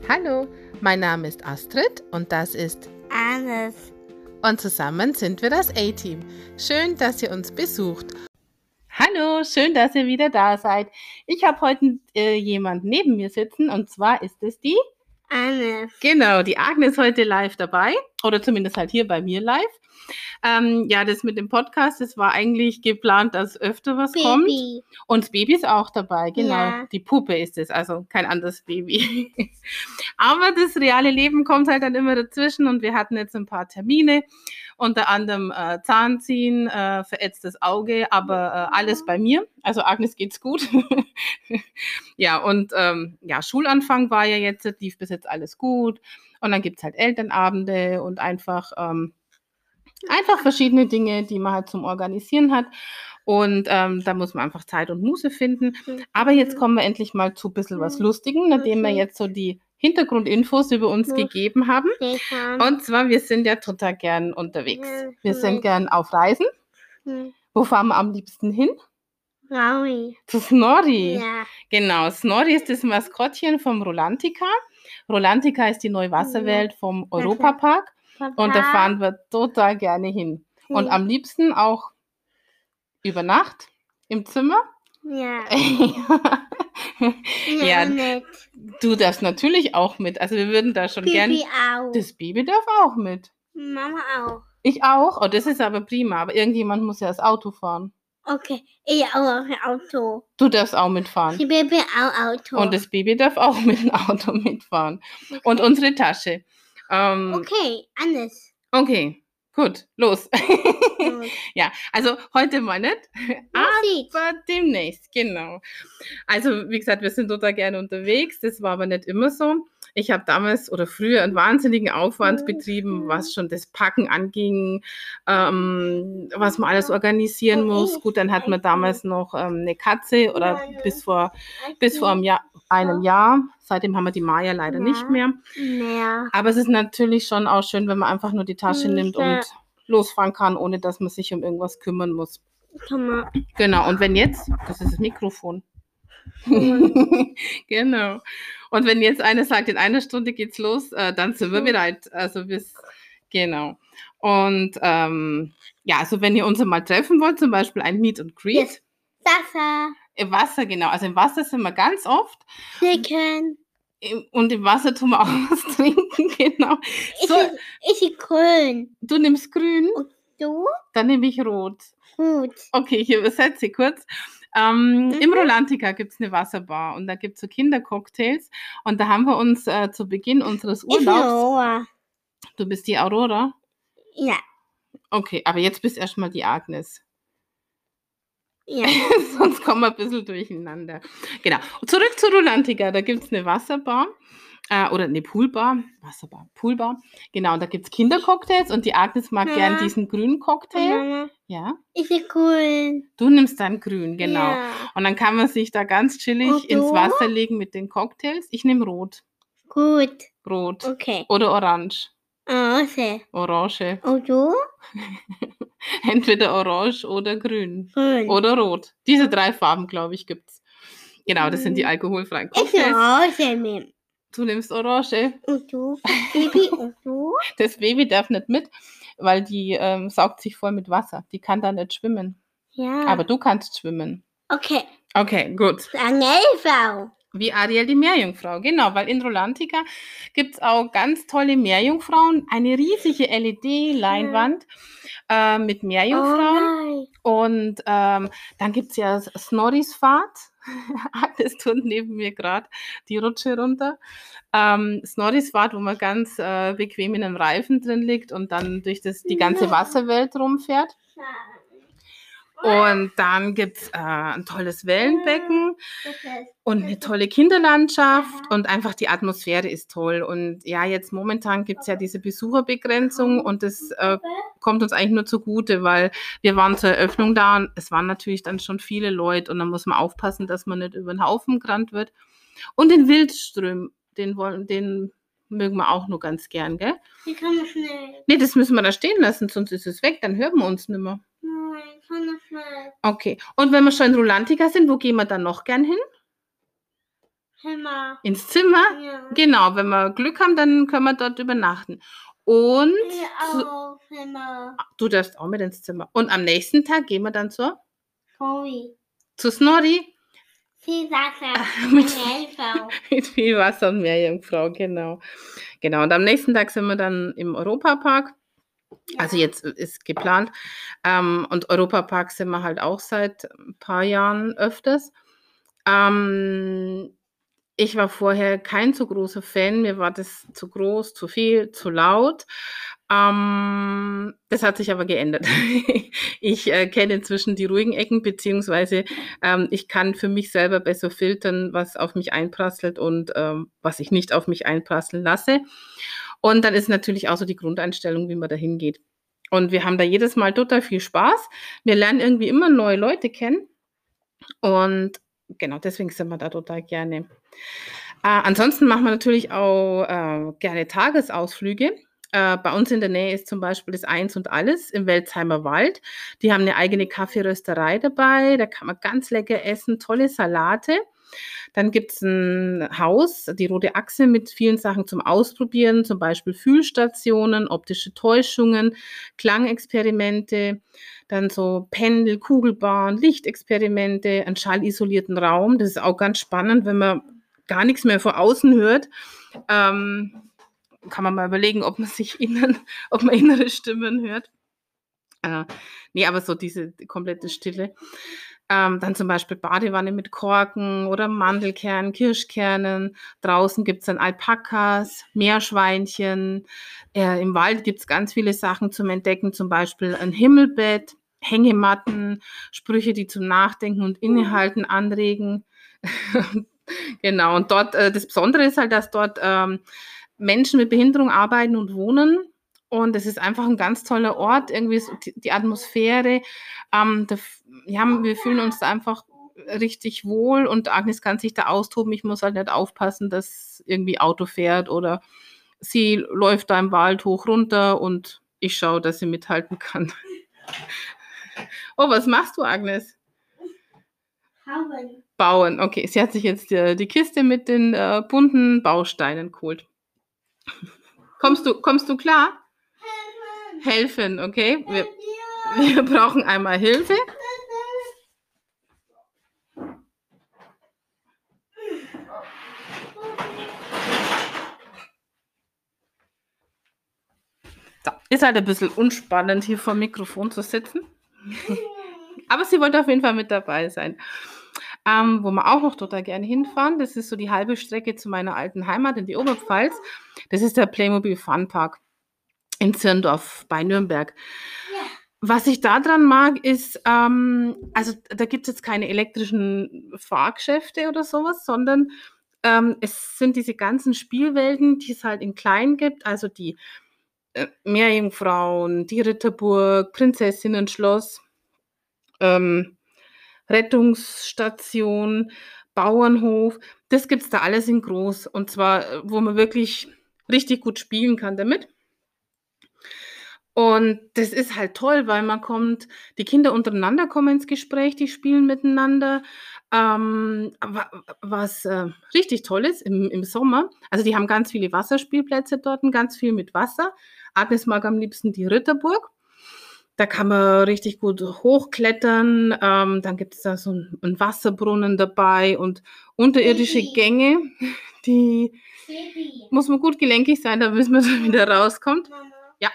Hallo, mein Name ist Astrid und das ist Agnes. und zusammen sind wir das A-Team. Schön, dass ihr uns besucht. Hallo, schön, dass ihr wieder da seid. Ich habe heute jemand neben mir sitzen und zwar ist es die Agnes. Genau, die Agnes heute live dabei oder zumindest halt hier bei mir live. Das mit dem Podcast, das war eigentlich geplant, dass öfter was kommt. Baby. Und das Baby ist auch dabei, genau. Ja. Die Puppe ist es, also kein anderes Baby. Aber das reale Leben kommt halt dann immer dazwischen und wir hatten jetzt ein paar Termine, unter anderem Zahnziehen, verätztes Auge, aber alles bei mir. Also Agnes geht's gut. Ja, und Schulanfang war ja jetzt, lief bis jetzt alles gut. Und dann gibt's halt Elternabende und einfach verschiedene Dinge, die man halt zum Organisieren hat. Und da muss man einfach Zeit und Muße finden. Aber jetzt kommen wir endlich mal zu ein bisschen was Lustigem, nachdem wir jetzt so die Hintergrundinfos über uns gegeben haben. Und zwar, wir sind ja total gern unterwegs. Wir sind gern auf Reisen. Wo fahren wir am liebsten hin? Raui. Zu Snorri. Ja. Genau, Snorri ist das Maskottchen vom Rolantica. Rolantica ist die neue Wasserwelt vom Europapark. Und da fahren wir total gerne hin. Und am liebsten auch über Nacht im Zimmer. Ja. Ja, Nett. du darfst natürlich auch mit. Also wir würden da schon gern. Baby auch. Das Baby darf auch mit. Mama auch. Ich auch. Oh, das ist aber prima. Aber irgendjemand muss ja das Auto fahren. Okay, ich auch ein Auto. Du darfst auch mitfahren. Die Baby auch Auto. Und das Baby darf auch mit dem Auto mitfahren. Okay. Und unsere Tasche. Okay, Agnes. Okay, gut, los. Ja, also heute mal nicht, aber demnächst, genau. Also wie gesagt, wir sind total gerne unterwegs, das war aber nicht immer so. Ich habe damals oder früher einen wahnsinnigen Aufwand betrieben, was schon das Packen anging, was man alles organisieren muss. Gut, dann hat man damals noch eine Katze oder bis vor einem Jahr. Seitdem haben wir die Maya leider nicht mehr. Aber es ist natürlich schon auch schön, wenn man einfach nur die Tasche nimmt und losfahren kann, ohne dass man sich um irgendwas kümmern muss. Genau, und wenn jetzt, das ist das Mikrofon. Genau. Und wenn jetzt einer sagt, in einer Stunde geht's los, dann sind wir bereit. Also genau. Und also wenn ihr uns mal treffen wollt, zum Beispiel ein Meet and Greet. Yes. Wasser. Im Wasser, genau. Also im Wasser sind wir ganz oft. Trinken. Und im Wasser tun wir auch was trinken, genau. So, ich grün. Du nimmst grün. Und du? Dann nehme ich rot. Gut. Okay, ich übersetze kurz. Im Rolantica gibt es eine Wasserbar und da gibt es so Kindercocktails. Und da haben wir uns zu Beginn unseres Urlaubs... Du bist die Aurora? Ja. Okay, aber jetzt bist erstmal die Agnes. Ja. Sonst kommen wir ein bisschen durcheinander. Genau. Zurück zu Rolantica. Da gibt es eine Wasserbar. Oder eine Poolbar. Wasserbar, Poolbar. Genau, und da gibt es Kindercocktails und die Agnes mag gern diesen grünen Cocktail. Ja. Ich will grün. Du nimmst dann grün, genau. Ja. Und dann kann man sich da ganz chillig ins Wasser legen mit den Cocktails. Ich nehme rot. Gut. Rot. Okay. Oder orange. Orange. Orange. Und du? Entweder orange oder grün. Grün. Oder rot. Diese 3 Farben, glaube ich, gibt's. Genau, das sind die alkoholfreien Cocktails. Ich orange nehmen. Du nimmst orange. Und du? Baby, und du? Das Baby darf nicht mit, weil die saugt sich voll mit Wasser. Die kann da nicht schwimmen. Ja. Aber du kannst schwimmen. Okay. Okay, gut. Meerjungfrau. Wie Ariel die Meerjungfrau, genau, weil in Rolantica gibt es auch ganz tolle Meerjungfrauen, eine riesige LED-Leinwand mit Meerjungfrauen. Und dann gibt es ja Snorris Fahrt. Das tut neben mir gerade die Rutsche runter. Snorris Fahrt, wo man ganz bequem in einem Reifen drin liegt und dann durch die ganze Wasserwelt rumfährt. Und dann gibt es ein tolles Wellenbecken und eine tolle Kinderlandschaft und einfach die Atmosphäre ist toll. Und ja, jetzt momentan gibt es ja diese Besucherbegrenzung und das kommt uns eigentlich nur zugute, weil wir waren zur Eröffnung da und es waren natürlich dann schon viele Leute und dann muss man aufpassen, dass man nicht über den Haufen gerannt wird. Und den Wildström, den mögen wir auch nur ganz gern, gell? Die kann man schnell. Nee, das müssen wir da stehen lassen, sonst ist es weg, dann hören wir uns nicht mehr. Nein, kann man schnell. Okay, und wenn wir schon in Rolantica sind, wo gehen wir dann noch gern hin? Zimmer. Ins Zimmer? Ja. Genau, wenn wir Glück haben, dann können wir dort übernachten. Und Auch Zimmer. du darfst auch mit ins Zimmer. Und am nächsten Tag gehen wir dann Sorry. zu Snorri Viel Wasser. mit, Meerjungfrau. mit viel Wasser und Meerjungfrau, genau. Genau, und am nächsten Tag sind wir dann im Europapark. Also jetzt ist geplant. Und Europapark sind wir halt auch seit ein paar Jahren öfters. Ich war vorher kein so großer Fan, mir war das zu groß, zu viel, zu laut. Das hat sich aber geändert. Ich kenne inzwischen die ruhigen Ecken, beziehungsweise ich kann für mich selber besser filtern, was auf mich einprasselt und was ich nicht auf mich einprasseln lasse. Und dann ist natürlich auch so die Grundeinstellung, wie man da hingeht. Und wir haben da jedes Mal total viel Spaß. Wir lernen irgendwie immer neue Leute kennen. Und genau, deswegen sind wir da total gerne. Ansonsten machen wir natürlich auch gerne Tagesausflüge. Bei uns in der Nähe ist zum Beispiel das Eins und Alles im Welzheimer Wald. Die haben eine eigene Kaffeerösterei dabei. Da kann man ganz lecker essen, tolle Salate. Dann gibt es ein Haus, die Rote Achse, mit vielen Sachen zum Ausprobieren, zum Beispiel Fühlstationen, optische Täuschungen, Klangexperimente, dann so Pendel, Kugelbahn, Lichtexperimente, einen schallisolierten Raum. Das ist auch ganz spannend, wenn man gar nichts mehr von außen hört. Kann man mal überlegen, ob man innere Stimmen hört. Nee, aber so diese komplette Stille. Dann zum Beispiel Badewanne mit Korken oder Mandelkernen, Kirschkernen. Draußen gibt es dann Alpakas, Meerschweinchen. Im Wald gibt es ganz viele Sachen zum Entdecken, zum Beispiel ein Himmelbett, Hängematten, Sprüche, die zum Nachdenken und Innehalten anregen. Genau, und dort, das Besondere ist halt, dass dort Menschen mit Behinderung arbeiten und wohnen. Und es ist einfach ein ganz toller Ort, irgendwie so die Atmosphäre. Wir fühlen uns da einfach richtig wohl und Agnes kann sich da austoben. Ich muss halt nicht aufpassen, dass irgendwie Auto fährt oder sie läuft da im Wald hoch runter und ich schaue, dass sie mithalten kann. Oh, was machst du, Agnes? Bauen. Okay, sie hat sich jetzt die Kiste mit den bunten Bausteinen geholt. Kommst du klar? Helfen, okay. Wir brauchen einmal Hilfe. So, ist halt ein bisschen unspannend, hier vor dem Mikrofon zu sitzen. Aber sie wollte auf jeden Fall mit dabei sein. Wo wir auch noch total gerne hinfahren, das ist so die halbe Strecke zu meiner alten Heimat in die Oberpfalz. Das ist der Playmobil Funpark in Zirndorf bei Nürnberg. Ja. Was ich daran mag, ist, also da gibt es jetzt keine elektrischen Fahrgeschäfte oder sowas, sondern es sind diese ganzen Spielwelten, die es halt in klein gibt, also die Meerjungfrauen, die Ritterburg, Prinzessinnen-Schloss, Rettungsstation, Bauernhof, das gibt es da alles in groß. Und zwar, wo man wirklich richtig gut spielen kann damit. Und das ist halt toll, weil die Kinder untereinander kommen ins Gespräch, die spielen miteinander. Was richtig toll ist im Sommer, also die haben ganz viele Wasserspielplätze dort, ganz viel mit Wasser. Agnes mag am liebsten die Ritterburg. Da kann man richtig gut hochklettern. Dann gibt es da so einen Wasserbrunnen dabei und unterirdische Gänge. Die muss man gut gelenkig sein, bis man dann wieder rauskommt. Ja.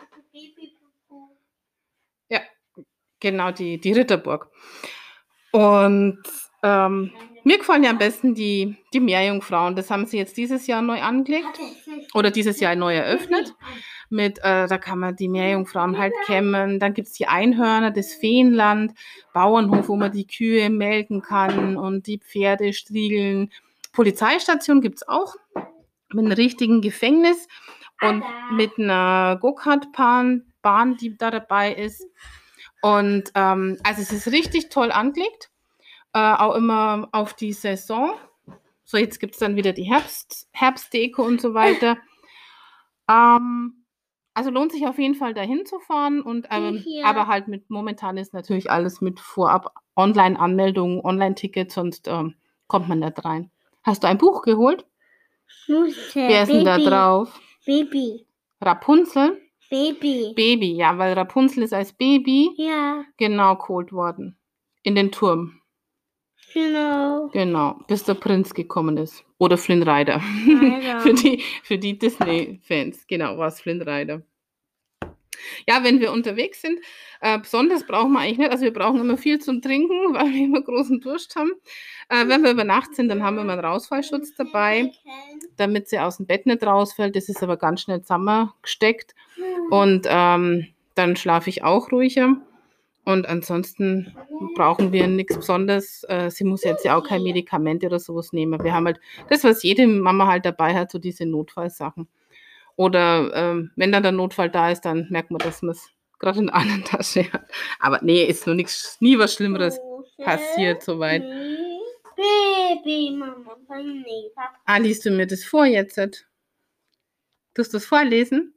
Ja, genau, die Ritterburg. Und mir gefallen ja am besten die Meerjungfrauen. Das haben sie jetzt dieses Jahr neu angelegt oder dieses Jahr neu eröffnet. Da kann man die Meerjungfrauen halt kämmen. Dann gibt es die Einhörner, das Feenland, Bauernhof, wo man die Kühe melken kann und die Pferde striegeln. Polizeistation gibt es auch mit einem richtigen Gefängnis und mit einer Go-Kart-Bahn, die da dabei ist. Und also es ist richtig toll angelegt, auch immer auf die Saison. So, jetzt gibt es dann wieder die Herbstdeko und so weiter. Also lohnt sich auf jeden Fall dahin zu fahren und aber halt momentan ist natürlich alles mit vorab Online-Anmeldungen, Online-Tickets, sonst kommt man nicht rein. Hast du ein Buch geholt? Schnute. Wer ist denn da drauf? Baby. Rapunzel? Baby. Baby, ja, weil Rapunzel ist als Baby Ja, geholt worden. In den Turm. genau. Genau, bis der Prinz gekommen ist. Oder Flynn Rider. Rider. für die Disney-Fans. Genau, war es Flynn Rider. Ja, wenn wir unterwegs sind, besonders brauchen wir eigentlich nicht, also wir brauchen immer viel zum Trinken, weil wir immer großen Durst haben. Wenn wir über Nacht sind, dann haben wir immer einen Rausfallschutz dabei, damit sie aus dem Bett nicht rausfällt. Das ist aber ganz schnell zusammengesteckt und dann schlafe ich auch ruhiger. Und ansonsten brauchen wir nichts Besonderes. Sie muss jetzt ja auch kein Medikamente oder sowas nehmen. Wir haben halt das, was jede Mama halt dabei hat, so diese Notfallsachen. Oder wenn dann der Notfall da ist, dann merkt man, dass man es gerade in der anderen Tasche hat. Aber nee, ist nur nichts, nie was Schlimmeres passiert soweit. Baby, Mama. Nee, Papa. Liest du mir das vor jetzt? Tust du es vorlesen?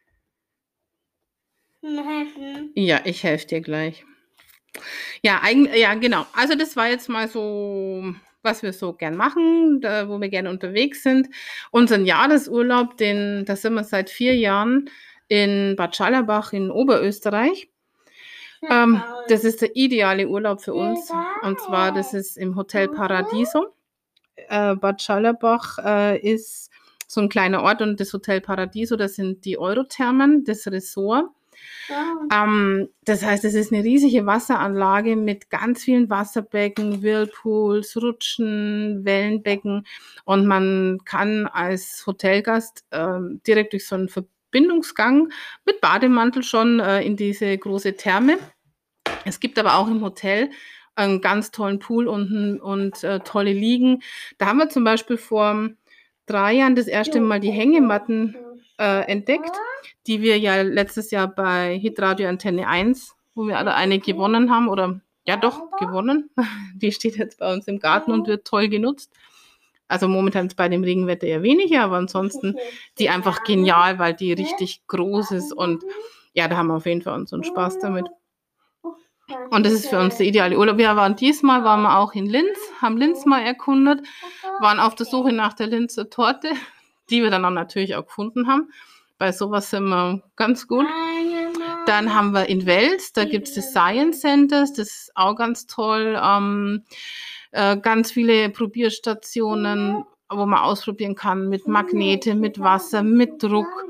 Helfen. Ja, ich helfe dir gleich. Ja, ja, genau. Also das war jetzt mal so, was wir so gern machen, wo wir gerne unterwegs sind. Unseren Jahresurlaub, da sind wir seit 4 Jahren in Bad Schallerbach in Oberösterreich. Das ist der ideale Urlaub für uns. Und zwar, das ist im Hotel Paradiso. Bad Schallerbach ist so ein kleiner Ort und das Hotel Paradiso, das sind die Eurothermen, das Ressort. Das heißt, es ist eine riesige Wasseranlage mit ganz vielen Wasserbecken, Whirlpools, Rutschen, Wellenbecken und man kann als Hotelgast direkt durch so einen Verbindungsgang mit Bademantel schon in diese große Therme. Es gibt aber auch im Hotel einen ganz tollen Pool unten und tolle Liegen. Da haben wir zum Beispiel vor 3 Jahren das erste Mal die Hängematten entdeckt, die wir ja letztes Jahr bei Hitradio Antenne 1, wo wir alle eine gewonnen haben, oder ja doch, gewonnen. Die steht jetzt bei uns im Garten und wird toll genutzt. Also momentan ist bei dem Regenwetter eher weniger, aber ansonsten die einfach genial, weil die richtig groß ist und ja, da haben wir auf jeden Fall unseren Spaß damit. Und das ist für uns der ideale Urlaub. Wir waren wir auch in Linz, haben Linz mal erkundet, waren auf der Suche nach der Linzer Torte, die wir dann auch natürlich auch gefunden haben. Bei sowas sind wir ganz gut. Dann haben wir in Wels, da gibt es das Science Center, das ist auch ganz toll. Ganz viele Probierstationen, wo man ausprobieren kann mit Magnete, mit Wasser, mit Druck.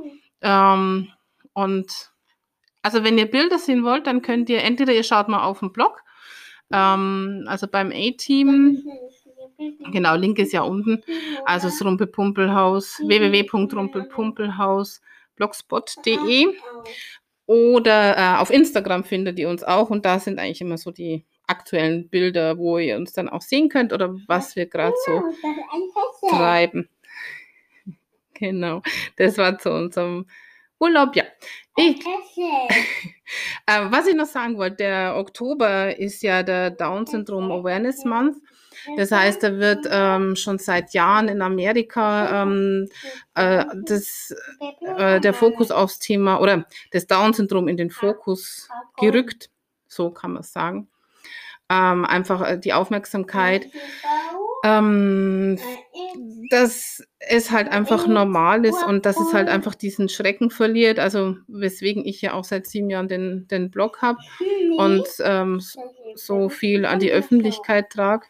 Und also wenn ihr Bilder sehen wollt, dann könnt ihr, entweder ihr schaut mal auf dem Blog, also beim A-Team, genau, Link ist ja unten, also das Rumpelpumpelhaus, www.rumpelpumpelhaus.blogspot.de oder auf Instagram findet ihr uns auch und da sind eigentlich immer so die aktuellen Bilder, wo ihr uns dann auch sehen könnt oder was wir gerade so treiben. Genau, das war zu unserem Urlaub, ja. Was ich noch sagen wollte, der Oktober ist ja der Down Syndrome Awareness Month. Das heißt, da wird schon seit Jahren in Amerika der Fokus aufs Thema oder das Down-Syndrom in den Fokus gerückt, so kann man es sagen. Einfach die Aufmerksamkeit, dass es halt einfach normal ist und dass es halt einfach diesen Schrecken verliert, also weswegen ich ja auch seit 7 Jahren den Blog habe und so viel an die Öffentlichkeit trage.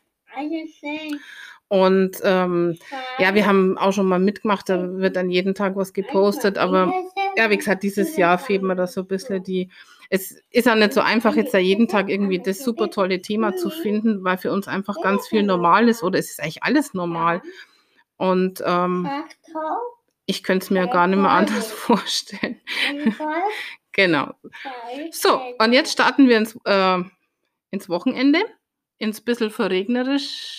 Und ja, wir haben auch schon mal mitgemacht, da wird dann jeden Tag was gepostet, aber ja, wie gesagt, dieses Jahr fehlt mir da so ein bisschen es ist ja nicht so einfach, jetzt da jeden Tag irgendwie das super tolle Thema zu finden, weil für uns einfach ganz viel normal ist oder es ist eigentlich alles normal. Und ich könnte es mir gar nicht mehr anders vorstellen. Genau. So, und jetzt starten wir ins Wochenende. Ins bisschen verregnete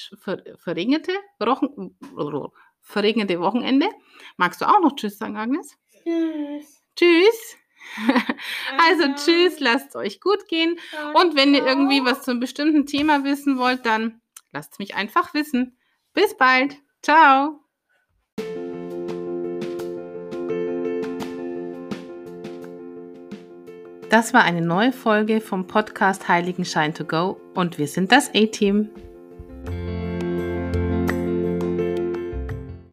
Wochenende. Magst du auch noch Tschüss sagen, Agnes? Tschüss. Tschüss. Also tschüss, lasst es euch gut gehen. Und wenn ihr irgendwie was zu einem bestimmten Thema wissen wollt, dann lasst es mich einfach wissen. Bis bald. Ciao. Das war eine neue Folge vom Podcast Heiligenschein to go und wir sind das A-Team.